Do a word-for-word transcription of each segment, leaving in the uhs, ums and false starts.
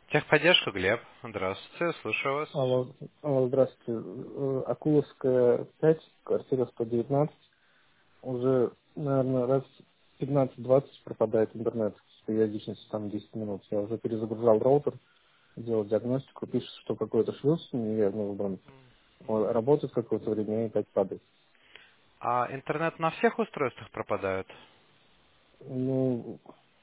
Техподдержка, Глеб. Здравствуйте, слушаю вас. Алло, алло, здравствуйте. Э, Акуловская пять, квартира сто девятнадцать. Уже, наверное, раз пятнадцать-двадцать пропадает интернет с периодичностью там десять минут. Я уже перезагружал роутер, делал диагностику, пишет, что какой-то шлюз неверно выбран. Он работает какое-то время и опять падает. А интернет на всех устройствах пропадает? Ну,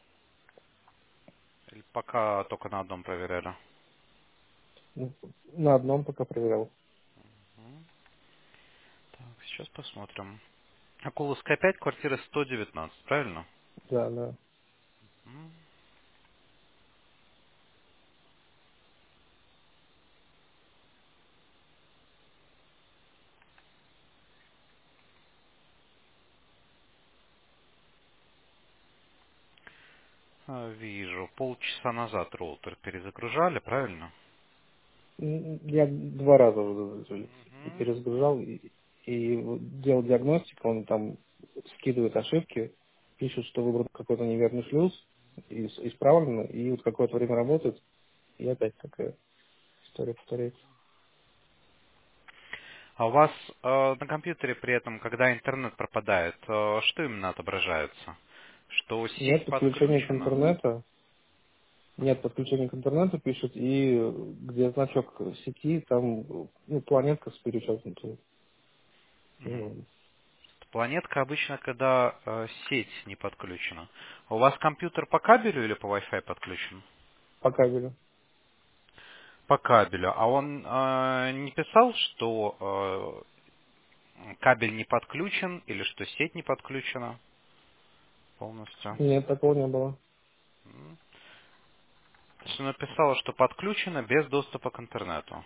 Или пока только на одном проверяли? ну, на одном пока проверял. М, Так, сейчас посмотрим. Акуловская пять, квартира сто девятнадцать, правильно? Да, да. М, а, Вижу. Полчаса назад роутер перезагружали, правильно? М, Я два раза уже Мгм. перезагружал и, и вот делал диагностику, он там скидывает ошибки, пишет, что выбран какой-то неверный шлюз, и с- исправлено, и вот какое-то время работает, и опять такая история повторяется. А у вас э, на компьютере при этом, когда интернет пропадает, э, что именно отображается? Что Нет сеть подключения к подключена? интернету, нет подключения к интернету, пишет, и где значок сети, там ну, планетка с перечеркнутым Мгм. символом Планетка обычно, когда э, сеть не подключена. А у вас компьютер по кабелю или по Wi-Fi подключен? по кабелю. По кабелю. А он э, не писал, что э, кабель не подключен или что сеть не подключена полностью? Нет, такого не было. М. То есть он написал, что подключено без доступа к интернету.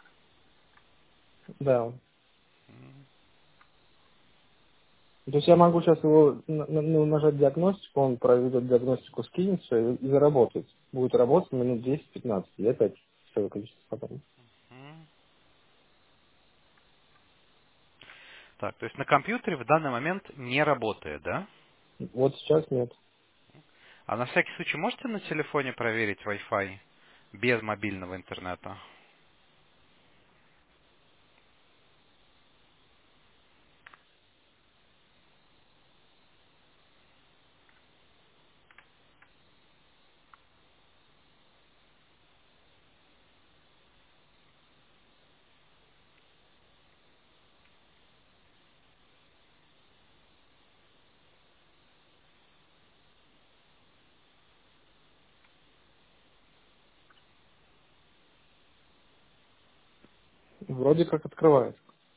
Да. М. То есть я могу сейчас его на- на- ну, нажать диагностику, он проведет диагностику, скинется и, и заработает. Будет работать минут десять-пятнадцать. И опять все выключится потом. М. Так, то есть на компьютере в данный момент не работает, да? Вот сейчас нет. А на всякий случай можете на телефоне проверить Wi-Fi без мобильного интернета? Вроде как открывает.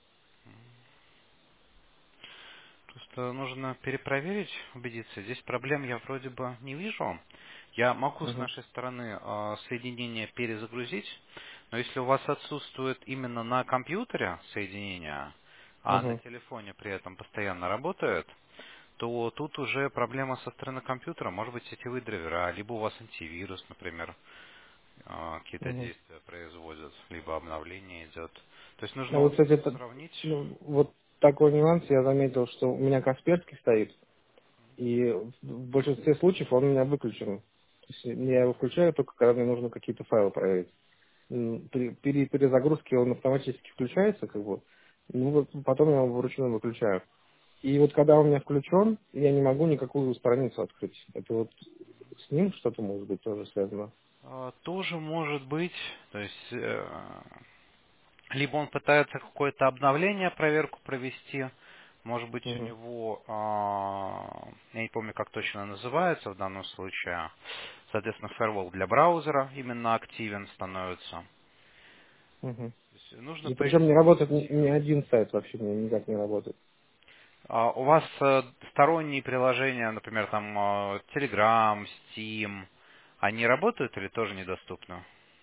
Просто нужно перепроверить, убедиться. Здесь проблем я вроде бы не вижу. Я могу с Угу. нашей стороны э, соединение перезагрузить, но если у вас отсутствует именно на компьютере соединение, а на Угу. телефоне при этом постоянно работает, то тут уже проблема со стороны компьютера, может быть сетевые драйвера, либо у вас антивирус, например, э, какие-то Угу. действия производят, либо обновление идет. То есть А нужно вот, кстати, это, сравнить. ну, вот такой нюанс я заметил, что у меня Касперский стоит, и в большинстве случаев он у меня выключен. То есть я его включаю только когда мне нужно какие-то файлы проверить. М, При, при перезагрузке он автоматически включается, как бы, ну вот потом я его вручную выключаю. И вот когда он у меня включен, я не могу никакую страницу открыть. Это вот с ним что-то может быть тоже связано. Э, Тоже может быть, то есть э, либо он пытается какое-то обновление, проверку провести, может быть у Угу, него, а, я не помню, как точно называется в данном случае, соответственно, firewall для браузера именно активен становится. угу. То есть нужно И причем не работает ни, прояснить. ни один сайт вообще мне никак не работает. А у вас э, сторонние приложения, например, там э, Telegram, Steam, они работают или тоже недоступны?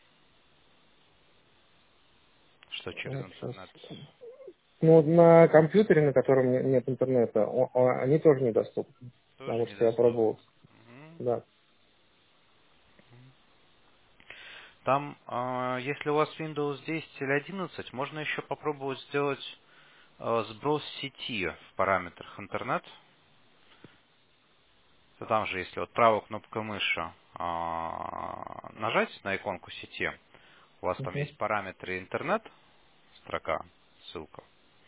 Что через Вот сейчас. интернет? Ну, вот на компьютере, на котором не- нет интернета, о- о- они тоже недоступны. Тоже Потому что я недоступны. пробовал. Мгм. Да. Там, а, если у вас Windows десять или одиннадцать, можно еще попробовать сделать а, сброс сети в параметрах интернет. То там же, если вот правой кнопкой мыши а, нажать на иконку сети, у вас там Угу. есть параметры интернет, строка, ссылка.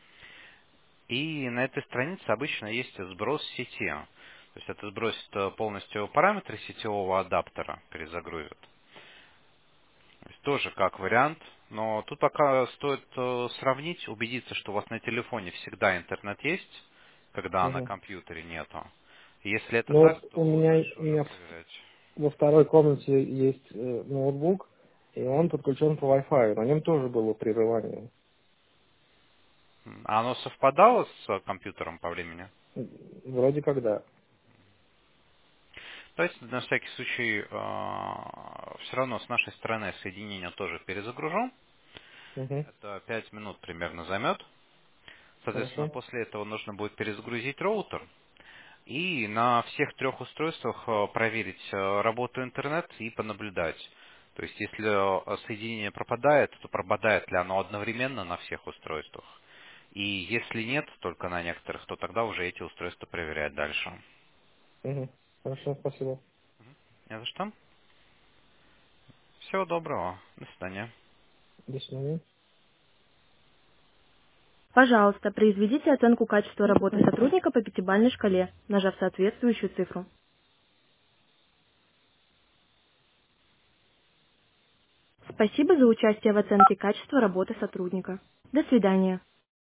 И на этой странице обычно есть сброс сети. То есть это сбросит полностью параметры сетевого адаптера, перезагрузит. То есть тоже как вариант. Но тут пока стоит э, сравнить, убедиться, что у вас на телефоне всегда интернет есть, когда на Угу. компьютере нету. И если это Ну так, вот у то меня, дальше у уже меня проверять. во второй комнате есть э, ноутбук, и он подключен по Wi-Fi. На нем тоже было прерывание. М, А оно совпадало с э, компьютером по времени? Вроде как да. Давайте на всякий случай все равно с нашей стороны соединение тоже перезагружу. Угу. Это пять минут примерно займет. Соответственно, Хорошо. после этого нужно будет перезагрузить роутер и на всех трех устройствах э, проверить э, работу интернет и понаблюдать. То есть, если э, соединение пропадает, то пропадает ли оно одновременно на всех устройствах. И если нет, только на некоторых, то тогда уже эти устройства проверять дальше. Угу. Хорошо, спасибо. Не за что. Всего доброго. До свидания. До свидания. Пожалуйста, произведите оценку качества работы сотрудника по пятибалльной шкале, нажав соответствующую цифру. Спасибо за участие в оценке качества работы сотрудника. До свидания.